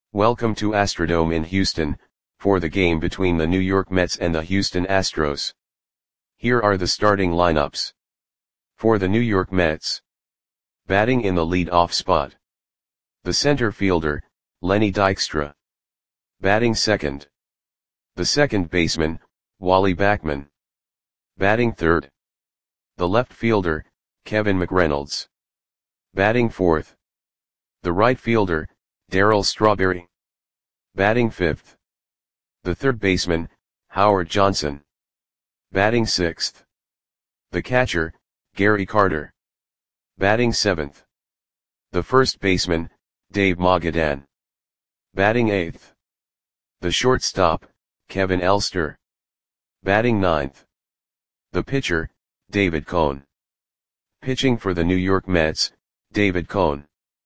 Welcome to Astrodome in Houston, for the game between the New York Mets and the Houston Astros. Here are the starting lineups. For the New York Mets. Batting in the lead-off spot. The center fielder, Lenny Dykstra. Batting second. The second baseman, Wally Backman. Batting third. The left fielder, Kevin McReynolds. Batting fourth. The right fielder, Darryl Strawberry. Batting fifth. The third baseman, Howard Johnson. Batting sixth. The catcher, Gary Carter. Batting seventh. The first baseman, Dave Magadan. Batting eighth. The shortstop, Kevin Elster. Batting ninth. The pitcher, David Cone. Pitching for the New York Mets, David Cone.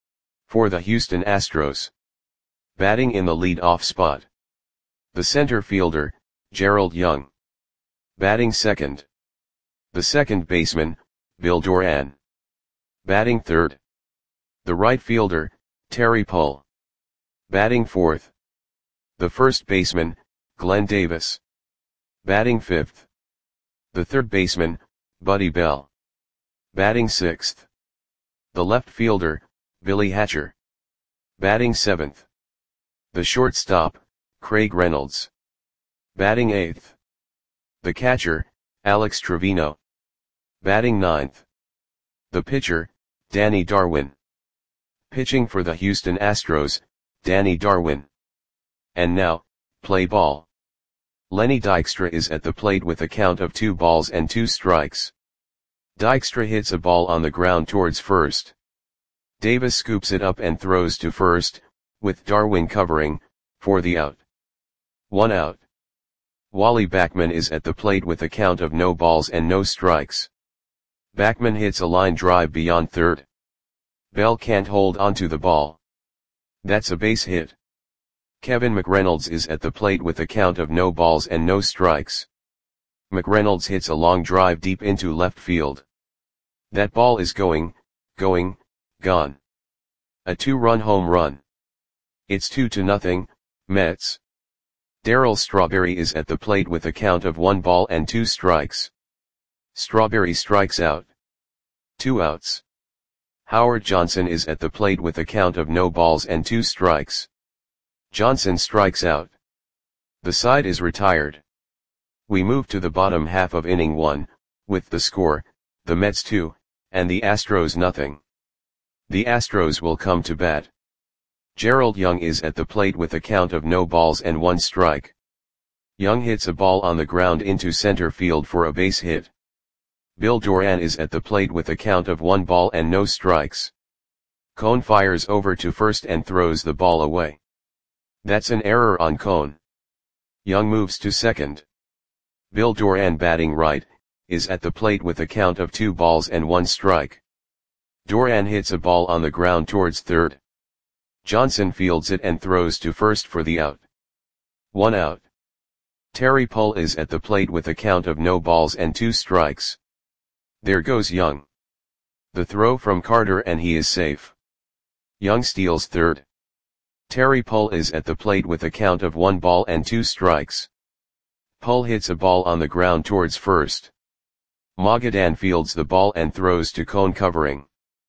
For the Houston Astros. Batting in the lead-off spot. The center fielder, Gerald Young. Batting second. The second baseman, Bill Doran. Batting third. The right fielder, Terry Pull. Batting fourth. The first baseman, Glenn Davis. Batting fifth. The third baseman, Buddy Bell. Batting sixth. The left fielder, Billy Hatcher. Batting seventh. The shortstop, Craig Reynolds. Batting eighth. The catcher, Alex Trevino. Batting ninth. The pitcher, Danny Darwin. Pitching for the Houston Astros, Danny Darwin. And now, play ball. Lenny Dykstra is at the plate with a count of 2 balls and 2 strikes. Dykstra hits a ball on the ground towards first. Davis scoops it up and throws to first, with Darwin covering, for the out. 1 out. Wally Backman is at the plate with a count of no balls and no strikes. Backman hits a line drive beyond third. Bell can't hold onto the ball. That's a base hit. Kevin McReynolds is at the plate with a count of no balls and no strikes. McReynolds hits a long drive deep into left field. That ball is gone. A 2-run home run. It's 2-0, Mets. Darryl Strawberry is at the plate with a count of 1 ball and 2 strikes. Strawberry strikes out. 2 outs. Howard Johnson is at the plate with a count of no balls and 2 strikes. Johnson strikes out. The side is retired. We move to the bottom half of inning 1, with the score, the Mets 2, and the Astros nothing. The Astros will come to bat. Gerald Young is at the plate with a count of no balls and 1 strike. Young hits a ball on the ground into center field for a base hit. Bill Doran is at the plate with a count of 1 ball and no strikes. Cone fires over to first and throws the ball away. That's an error on Cone. Young moves to second. Bill Doran, batting right, is at the plate with a count of 2 balls and 1 strike. Doran hits a ball on the ground towards third. Johnson fields it and throws to first for the out. 1 out. Terry Pull is at the plate with a count of no balls and 2 strikes. There goes Young. The throw from Carter and he is safe. Young steals third. Terry Pull is at the plate with a count of 1 ball and 2 strikes. Pull hits a ball on the ground towards first. Magadan fields the ball and throws to Cone covering.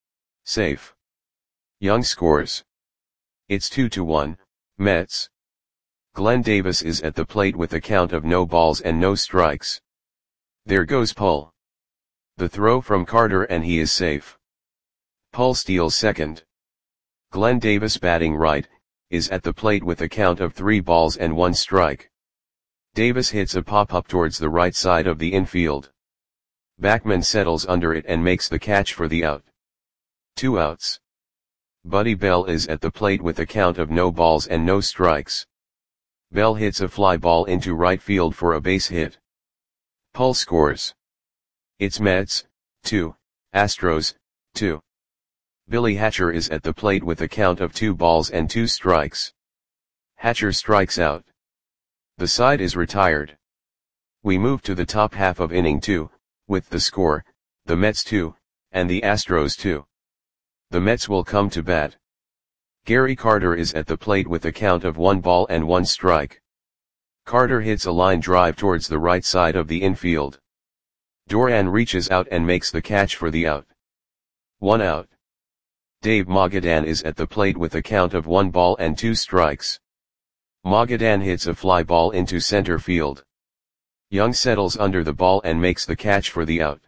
Safe. Young scores. It's 2-1, Mets. Glenn Davis is at the plate with a count of no balls and no strikes. There goes Pull. The throw from Carter and he is safe. Pull steals second. Glenn Davis, batting right, is at the plate with a count of 3 balls and 1 strike. Davis hits a pop-up towards the right side of the infield. Backman settles under it and makes the catch for the out. 2 outs. Buddy Bell is at the plate with a count of no balls and no strikes. Bell hits a fly ball into right field for a base hit. Pull scores. It's Mets 2, Astros 2. Billy Hatcher is at the plate with a count of 2 balls and 2 strikes. Hatcher strikes out. The side is retired. We move to the top half of inning 2, with the score, the Mets 2, and the Astros 2. The Mets will come to bat. Gary Carter is at the plate with a count of 1 ball and 1 strike. Carter hits a line drive towards the right side of the infield. Doran reaches out and makes the catch for the out. 1 out. Dave Magadan is at the plate with a count of 1 ball and 2 strikes. Magadan hits a fly ball into center field. Young settles under the ball and makes the catch for the out.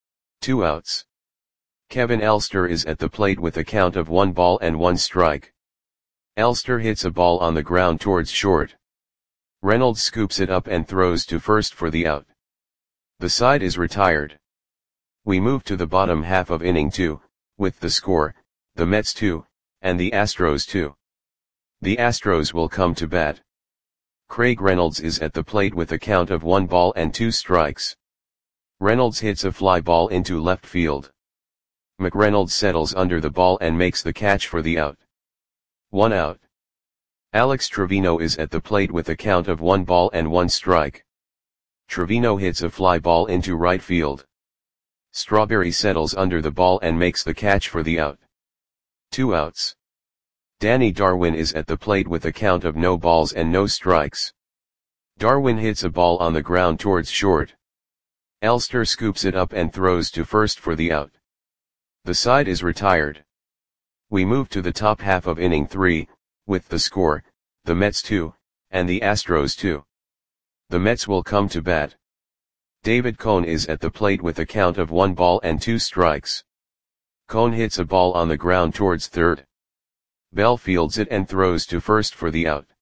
2 outs. Kevin Elster is at the plate with a count of 1 ball and 1 strike. Elster hits a ball on the ground towards short. Reynolds scoops it up and throws to first for the out. The side is retired. We move to the bottom half of inning 2, with the score, the Mets 2, and the Astros 2. The Astros will come to bat. Craig Reynolds is at the plate with a count of 1 ball and 2 strikes. Reynolds hits a fly ball into left field. McReynolds settles under the ball and makes the catch for the out. 1 out. Alex Trevino is at the plate with a count of 1 ball and 1 strike. Trevino hits a fly ball into right field. Strawberry settles under the ball and makes the catch for the out. 2 outs. Danny Darwin is at the plate with a count of no balls and no strikes. Darwin hits a ball on the ground towards short. Elster scoops it up and throws to first for the out. The side is retired. We move to the top half of inning 3, with the score, the Mets 2, and the Astros 2. The Mets will come to bat. David Cone is at the plate with a count of 1 ball and 2 strikes. Cone hits a ball on the ground towards third. Bell fields it and throws to first for the out.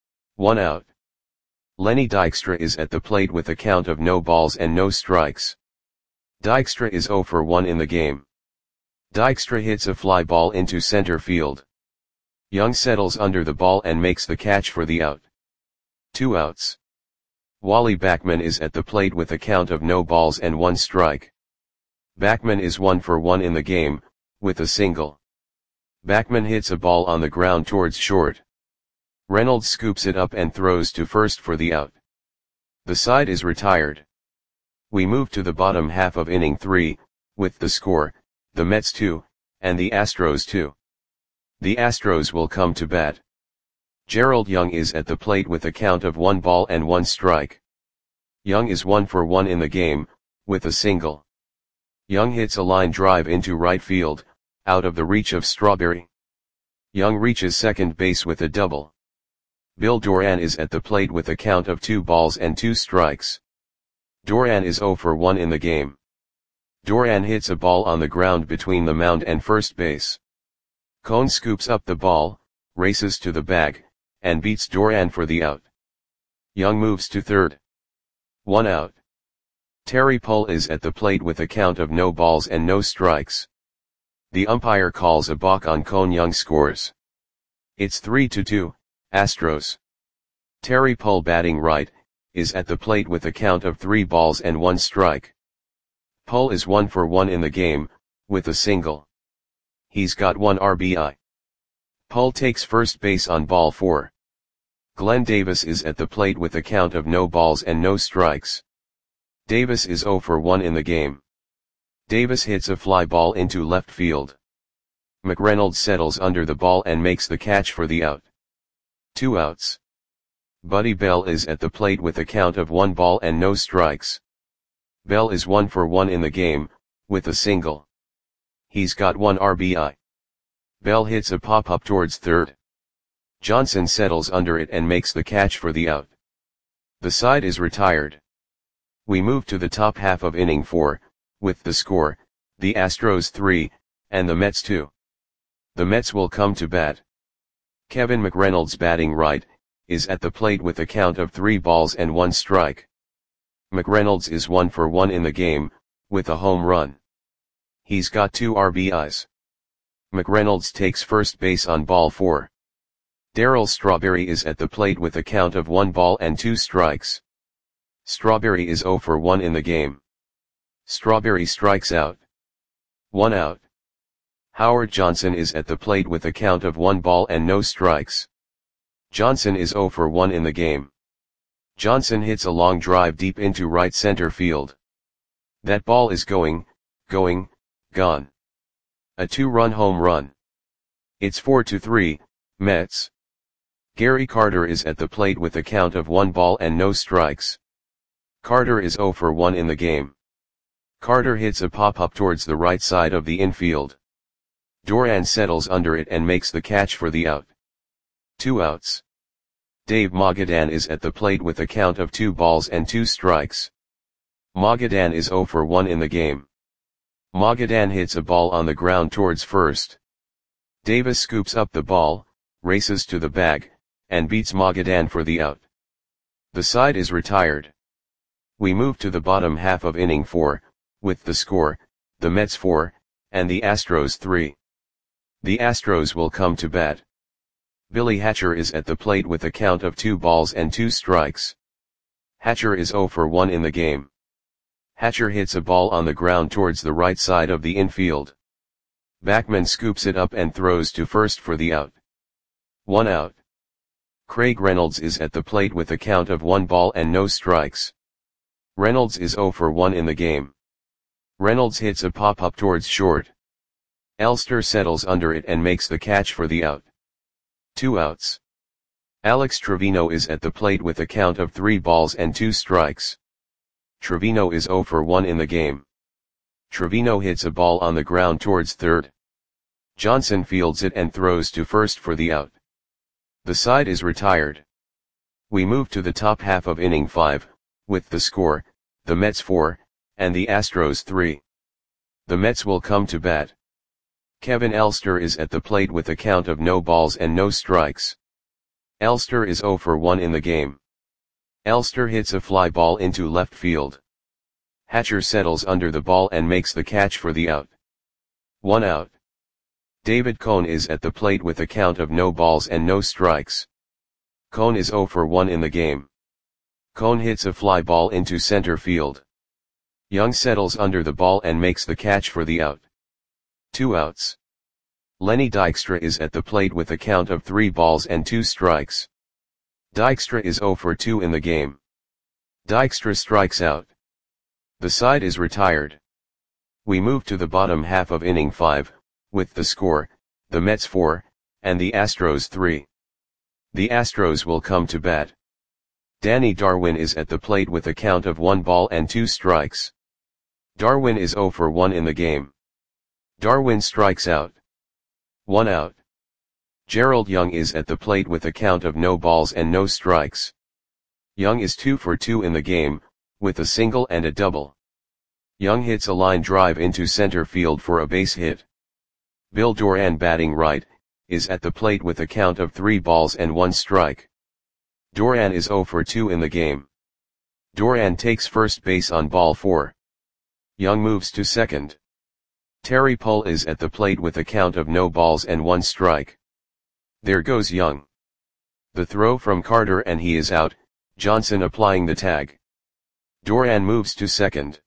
1 out. Lenny Dykstra is at the plate with a count of no balls and no strikes. Dykstra is 0 for 1 in the game. Dykstra hits a fly ball into center field. Young settles under the ball and makes the catch for the out. 2 outs. Wally Backman is at the plate with a count of no balls and 1 strike. Backman is 1 for 1 in the game, with a single. Backman hits a ball on the ground towards short. Reynolds scoops it up and throws to first for the out. The side is retired. We move to the bottom half of inning 3, with the score, the Mets 2, and the Astros 2. The Astros will come to bat. Gerald Young is at the plate with a count of 1 ball and 1 strike. Young is 1 for 1 in the game, with a single. Young hits a line drive into right field, out of the reach of Strawberry. Young reaches second base with a double. Bill Doran is at the plate with a count of 2 balls and 2 strikes. Doran is 0 for 1 in the game. Doran hits a ball on the ground between the mound and first base. Cone scoops up the ball, races to the bag, and beats Doran for the out. Young moves to third. 1 out. Terry Pull is at the plate with a count of no balls and no strikes. The umpire calls a balk on Cone. Young scores. It's 3-2, Astros. Terry Pull, batting right, is at the plate with a count of 3 balls and 1 strike. Pull is 1 for 1 in the game, with a single. He's got 1 RBI. Pull takes first base on ball 4. Glenn Davis is at the plate with a count of no balls and no strikes. Davis is 0 for 1 in the game. Davis hits a fly ball into left field. McReynolds settles under the ball and makes the catch for the out. 2 outs. Buddy Bell is at the plate with a count of 1 ball and no strikes. Bell is 1 for 1 in the game, with a single. He's got 1 RBI. Bell hits a pop-up towards third. Johnson settles under it and makes the catch for the out. The side is retired. We move to the top half of inning 4, with the score, the Astros 3, and the Mets 2. The Mets will come to bat. Kevin McReynolds, batting right, is at the plate with a count of 3 balls and 1 strike. McReynolds is 1 for 1 in the game, with a home run. He's got 2 RBIs. McReynolds takes first base on ball 4. Darryl Strawberry is at the plate with a count of 1 ball and 2 strikes. Strawberry is 0 for 1 in the game. Strawberry strikes out. 1 out. Howard Johnson is at the plate with a count of 1 ball and no strikes. Johnson is 0 for 1 in the game. Johnson hits a long drive deep into right center field. That ball is gone. A 2-run home run. It's 4-3, Mets. Gary Carter is at the plate with a count of 1 ball and no strikes. Carter is 0 for 1 in the game. Carter hits a pop-up towards the right side of the infield. Duran settles under it and makes the catch for the out. 2 outs. Dave Magadan is at the plate with a count of 2 balls and 2 strikes. Magadan is 0 for 1 in the game. Magadan hits a ball on the ground towards first. Davis scoops up the ball, races to the bag, and beats Magadan for the out. The side is retired. We move to the bottom half of inning 4, with the score, the Mets 4, and the Astros 3. The Astros will come to bat. Billy Hatcher is at the plate with a count of 2 balls and 2 strikes. Hatcher is 0 for 1 in the game. Hatcher hits a ball on the ground towards the right side of the infield. Backman scoops it up and throws to first for the out. 1 out. Craig Reynolds is at the plate with a count of 1 ball and no strikes. Reynolds is 0 for 1 in the game. Reynolds hits a pop-up towards short. Elster settles under it and makes the catch for the out. 2 outs. Alex Trevino is at the plate with a count of 3 balls and 2 strikes. Trevino is 0 for 1 in the game. Trevino hits a ball on the ground towards third. Johnson fields it and throws to first for the out. The side is retired. We move to the top half of inning 5, with the score, the Mets 4, and the Astros 3. The Mets will come to bat. Kevin Elster is at the plate with a count of no balls and no strikes. Elster is 0 for 1 in the game. Elster hits a fly ball into left field. Hatcher settles under the ball and makes the catch for the out. 1 out. David Cone is at the plate with a count of no balls and no strikes. Cone is 0 for 1 in the game. Cone hits a fly ball into center field. Young settles under the ball and makes the catch for the out. 2 outs. Lenny Dykstra is at the plate with a count of 3 balls and 2 strikes. Dykstra is 0 for 2 in the game. Dykstra strikes out. The side is retired. We move to the bottom half of inning 5, with the score, the Mets 4, and the Astros 3. The Astros will come to bat. Danny Darwin is at the plate with a count of 1 ball and 2 strikes. Darwin is 0 for 1 in the game. Darwin strikes out. 1 out. Gerald Young is at the plate with a count of no balls and no strikes. Young is 2 for 2 in the game, with a single and a double. Young hits a line drive into center field for a base hit. Bill Doran, batting right, is at the plate with a count of 3 balls and 1 strike. Doran is 0 for 2 in the game. Doran takes first base on ball 4. Young moves to second. Terry Pull is at the plate with a count of no balls and 1 strike. There goes Young. The throw from Carter and he is out, Johnson applying the tag. Doran moves to second.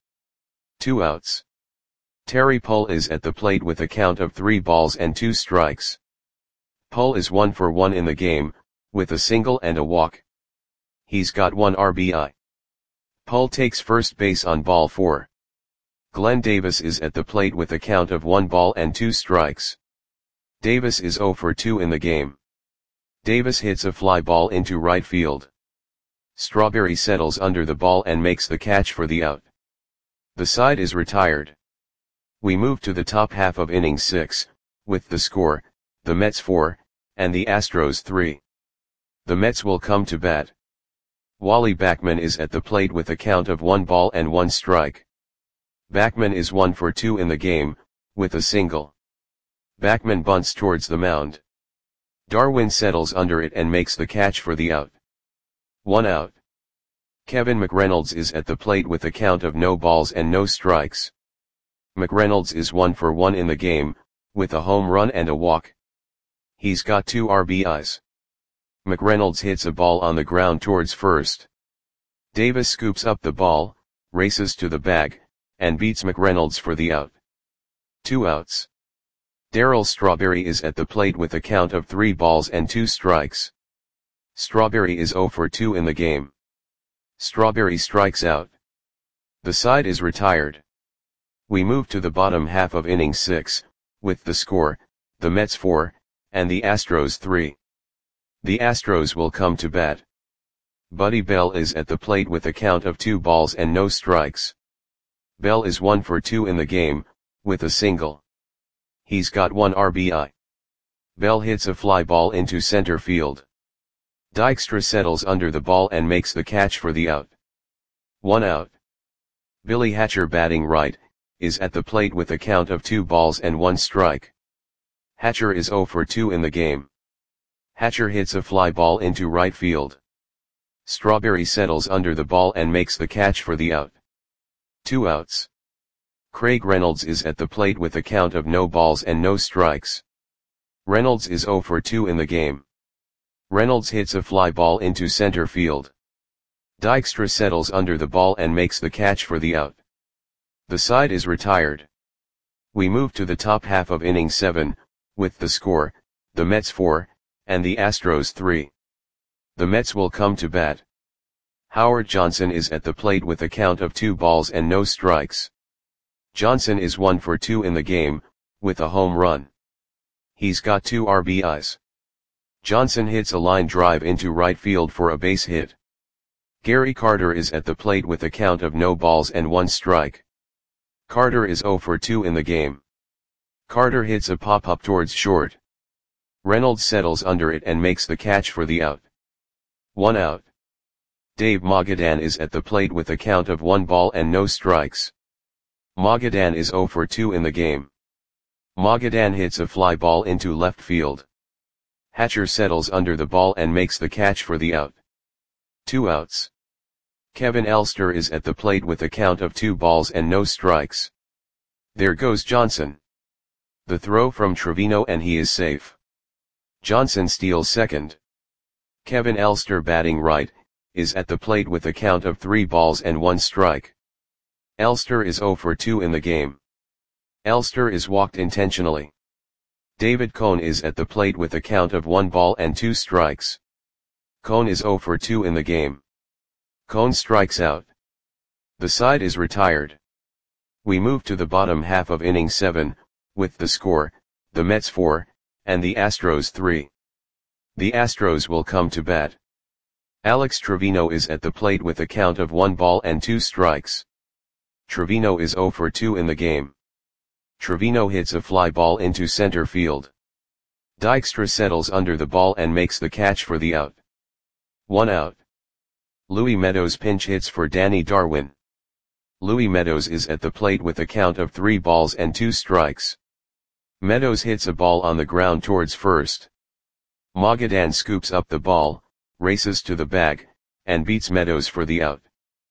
2 outs. Terry Pull is at the plate with a count of 3 balls and 2 strikes. Pull is 1 for 1 in the game, with a single and a walk. He's got 1 RBI. Pull takes first base on ball 4. Glenn Davis is at the plate with a count of 1 ball and 2 strikes. Davis is 0 for 2 in the game. Davis hits a fly ball into right field. Strawberry settles under the ball and makes the catch for the out. The side is retired. We move to the top half of inning 6, with the score, the Mets 4, and the Astros 3. The Mets will come to bat. Wally Backman is at the plate with a count of 1 ball and 1 strike. Backman is 1 for 2 in the game, with a single. Backman bunts towards the mound. Darwin settles under it and makes the catch for the out. 1 out. Kevin McReynolds is at the plate with a count of no balls and no strikes. McReynolds is 1 for 1 in the game, with a home run and a walk. He's got 2 RBIs. McReynolds hits a ball on the ground towards first. Davis scoops up the ball, races to the bag, and beats McReynolds for the out. 2 outs. Darryl Strawberry is at the plate with a count of 3 balls and 2 strikes. Strawberry is 0 for 2 in the game. Strawberry strikes out. The side is retired. We move to the bottom half of inning 6, with the score, the Mets 4, and the Astros 3. The Astros will come to bat. Buddy Bell is at the plate with a count of 2 balls and no strikes. Bell is 1 for 2 in the game, with a single. He's got 1 RBI. Bell hits a fly ball into center field. Dykstra settles under the ball and makes the catch for the out. 1 out. Billy Hatcher, batting right, is at the plate with a count of 2 balls and 1 strike. Hatcher is 0 for 2 in the game. Hatcher hits a fly ball into right field. Strawberry settles under the ball and makes the catch for the out. 2 outs. Craig Reynolds is at the plate with a count of no balls and no strikes. Reynolds is 0 for 2 in the game. Reynolds hits a fly ball into center field. Dykstra settles under the ball and makes the catch for the out. The side is retired. We move to the top half of inning 7, with the score, the Mets 4, and the Astros 3. The Mets will come to bat. Howard Johnson is at the plate with a count of 2 balls and no strikes. Johnson is 1 for 2 in the game, with a home run. He's got 2 RBIs. Johnson hits a line drive into right field for a base hit. Gary Carter is at the plate with a count of no balls and 1 strike. Carter is 0 for 2 in the game. Carter hits a pop-up towards short. Reynolds settles under it and makes the catch for the out. 1 out. Dave Magadan is at the plate with a count of 1 ball and no strikes. Magadan is 0 for 2 in the game. Magadan hits a fly ball into left field. Hatcher settles under the ball and makes the catch for the out. 2 outs. Kevin Elster is at the plate with a count of 2 balls and no strikes. There goes Johnson. The throw from Trevino and he is safe. Johnson steals second. Kevin Elster, batting right, is at the plate with a count of 3 balls and 1 strike. Elster is 0 for 2 in the game. Elster is walked intentionally. David Cone is at the plate with a count of 1 ball and 2 strikes. Cone is 0 for 2 in the game. Cone strikes out. The side is retired. We move to the bottom half of inning 7, with the score, the Mets 4, and the Astros 3. The Astros will come to bat. Alex Trevino is at the plate with a count of 1 ball and 2 strikes. Trevino is 0 for 2 in the game. Trevino hits a fly ball into center field. Dykstra settles under the ball and makes the catch for the out. 1 out. Louis Meadows pinch hits for Danny Darwin. Louis Meadows is at the plate with a count of 3 balls and 2 strikes. Meadows hits a ball on the ground towards first. Magadan scoops up the ball, races to the bag, and beats Meadows for the out.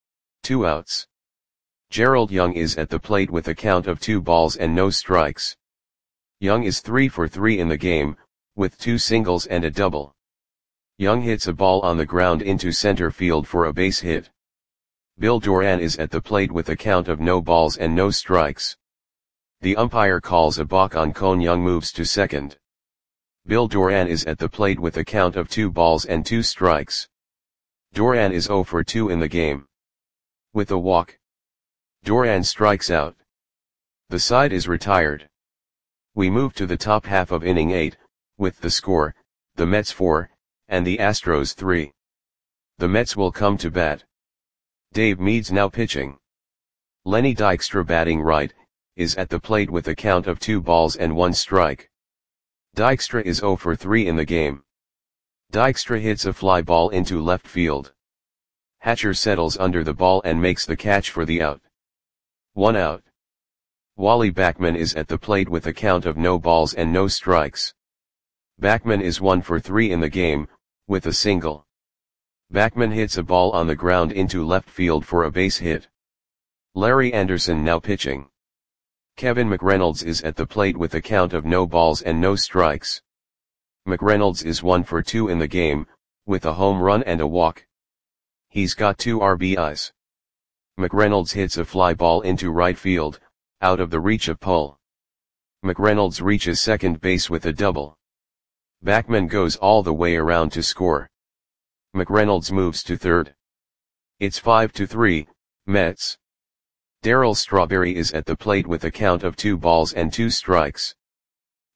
2 outs. Gerald Young is at the plate with a count of 2 balls and no strikes. Young is 3 for 3 in the game, with 2 singles and a double. Young hits a ball on the ground into center field for a base hit. Bill Doran is at the plate with a count of no balls and no strikes. The umpire calls a balk on Cone. Young moves to second. Bill Doran is at the plate with a count of 2 balls and 2 strikes. Doran is 0 for 2 in the game. With a walk, Doran strikes out. The side is retired. We move to the top half of inning 8, with the score, the Mets 4, and the Astros 3. The Mets will come to bat. Dave Meads now pitching. Lenny Dykstra, batting right, is at the plate with a count of 2 balls and 1 strike. Dykstra is 0 for 3 in the game. Dykstra hits a fly ball into left field. Hatcher settles under the ball and makes the catch for the out. 1 out. Wally Backman is at the plate with a count of no balls and no strikes. Backman is 1 for 3 in the game, with a single. Backman hits a ball on the ground into left field for a base hit. Larry Anderson now pitching. Kevin McReynolds is at the plate with a count of no balls and no strikes. McReynolds is 1 for 2 in the game, with a home run and a walk. He's got 2 RBIs. McReynolds hits a fly ball into right field, out of the reach of pole. McReynolds reaches second base with a double. Backman goes all the way around to score. McReynolds moves to third. It's 5-3, Mets. Darryl Strawberry is at the plate with a count of 2 balls and 2 strikes.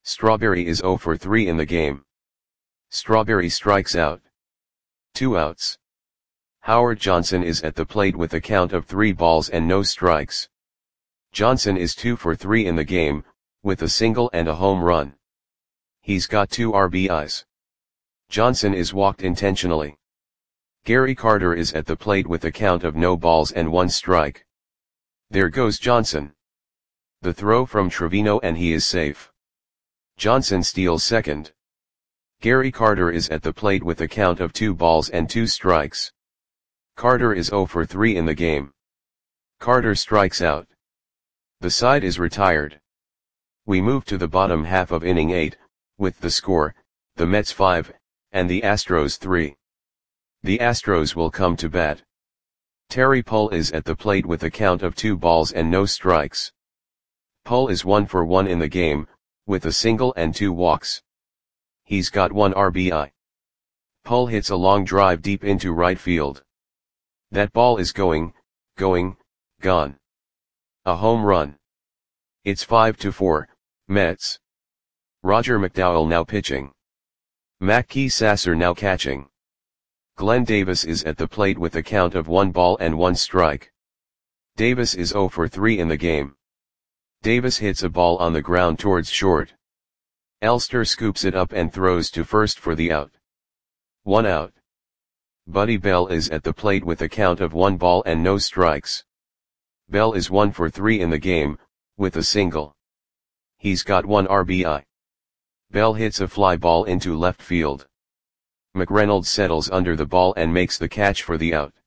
Strawberry is 0 for 3 in the game. Strawberry strikes out. 2 outs. Howard Johnson is at the plate with a count of 3 balls and no strikes. Johnson is 2 for 3 in the game, with a single and a home run. He's got 2 RBIs. Johnson is walked intentionally. Gary Carter is at the plate with a count of no balls and 1 strike. There goes Johnson. The throw from Trevino and he is safe. Johnson steals second. Gary Carter is at the plate with a count of 2 balls and 2 strikes. Carter is 0 for 3 in the game. Carter strikes out. The side is retired. We move to the bottom half of inning 8, with the score, the Mets 5, and the Astros 3. The Astros will come to bat. Terry Pull is at the plate with a count of 2 balls and no strikes. Pull is 1 for 1 in the game, with a single and 2 walks. He's got 1 RBI. Pull hits a long drive deep into right field. That ball is gone. A home run. It's 5-4, Mets. Roger McDowell now pitching. Mackey Sasser now catching. Glenn Davis is at the plate with a count of 1 ball and 1 strike. Davis is 0 for 3 in the game. Davis hits a ball on the ground towards short. Elster scoops it up and throws to first for the out. 1 out. Buddy Bell is at the plate with a count of 1 ball and no strikes. Bell is 1 for 3 in the game, with a single. He's got 1 RBI. Bell hits a fly ball into left field. McReynolds settles under the ball and makes the catch for the out.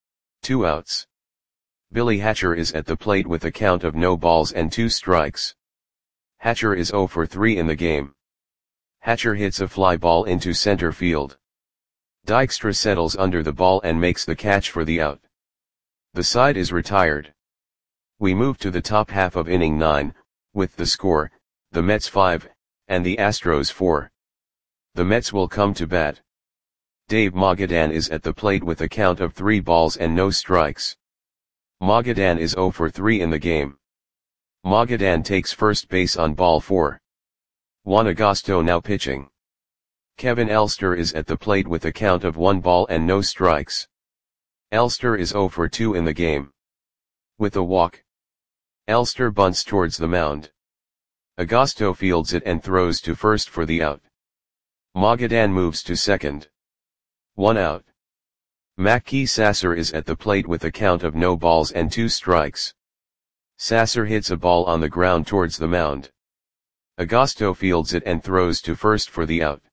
2 outs. Billy Hatcher is at the plate with a count of no balls and 2 strikes. Hatcher is 0 for 3 in the game. Hatcher hits a fly ball into center field. Dykstra settles under the ball and makes the catch for the out. The side is retired. We move to the top half of inning 9, with the score, the Mets 5, and the Astros 4. The Mets will come to bat. Dave Magadan is at the plate with a count of 3 balls and no strikes. Magadan is 0 for 3 in the game. Magadan takes first base on ball 4. Juan Agosto now pitching. Kevin Elster is at the plate with a count of 1 ball and no strikes. Elster is 0 for 2 in the game. With a walk. Elster bunts towards the mound. Agosto fields it and throws to first for the out. Magadan moves to second. 1 out. Mackey Sasser is at the plate with a count of no balls and 2 strikes. Sasser hits a ball on the ground towards the mound. Agosto fields it and throws to first for the out.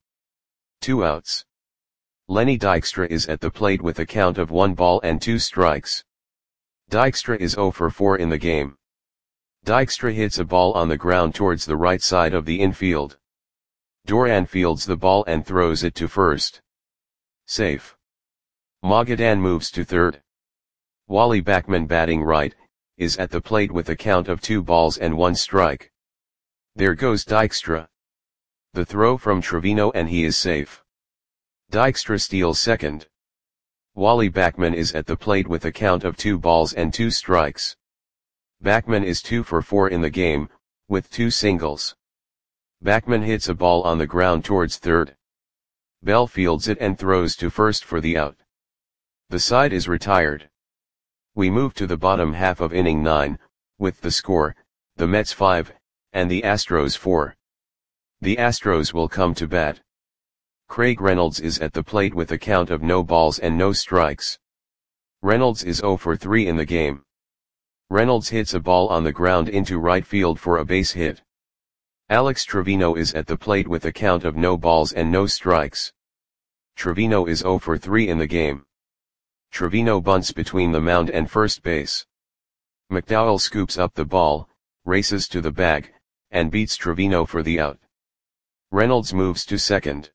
2 outs. Lenny Dykstra is at the plate with a count of 1 ball and 2 strikes. Dykstra is 0 for 4 in the game. Dykstra hits a ball on the ground towards the right side of the infield. Doran fields the ball and throws it to first. Safe. Magadan moves to third. Wally Backman, batting right, is at the plate with a count of 2 balls and 1 strike. There goes Dykstra. The throw from Trevino and he is safe. Dykstra steals second. Wally Backman is at the plate with a count of 2 balls and 2 strikes. Backman is 2 for 4 in the game, with 2 singles. Backman hits a ball on the ground towards third. Bell fields it and throws to first for the out. The side is retired. We move to the bottom half of inning 9, with the score, the Mets 5, and the Astros 4. The Astros will come to bat. Craig Reynolds is at the plate with a count of no balls and no strikes. Reynolds is 0 for 3 in the game. Reynolds hits a ball on the ground into right field for a base hit. Alex Trevino is at the plate with a count of no balls and no strikes. Trevino is 0 for 3 in the game. Trevino bunts between the mound and first base. McDowell scoops up the ball, races to the bag, and beats Trevino for the out. Reynolds moves to second.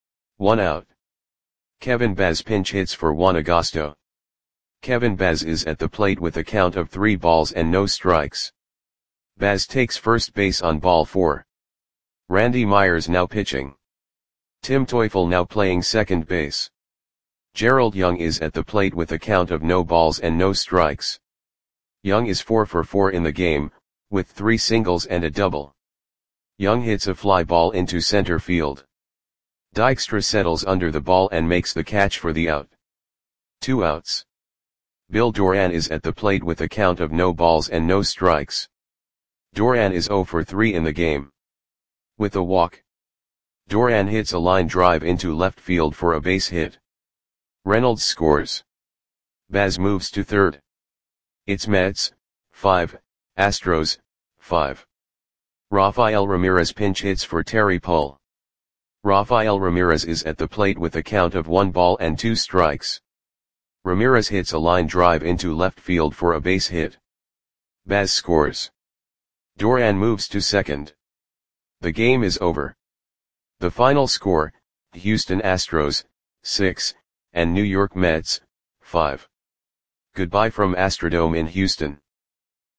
1 out. Kevin Baz pinch hits for Juan Agosto. Kevin Baz is at the plate with a count of 3 balls and no strikes. Baz takes first base on ball 4. Randy Myers now pitching. Tim Teufel now playing second base. Gerald Young is at the plate with a count of no balls and no strikes. Young is 4 for 4 in the game, with 3 singles and a double. Young hits a fly ball into center field. Dykstra settles under the ball and makes the catch for the out. 2 outs. Bill Doran is at the plate with a count of no balls and no strikes. Doran is 0 for 3 in the game. With a walk, Doran hits a line drive into left field for a base hit. Reynolds scores. Baz moves to third. It's Mets, 5, Astros, 5. Rafael Ramirez pinch hits for Terry Pull. Rafael Ramirez is at the plate with a count of 1 ball and 2 strikes. Ramirez hits a line drive into left field for a base hit. Baz scores. Doran moves to second. The game is over. The final score, Houston Astros, 6, and New York Mets, 5. Goodbye from Astrodome in Houston.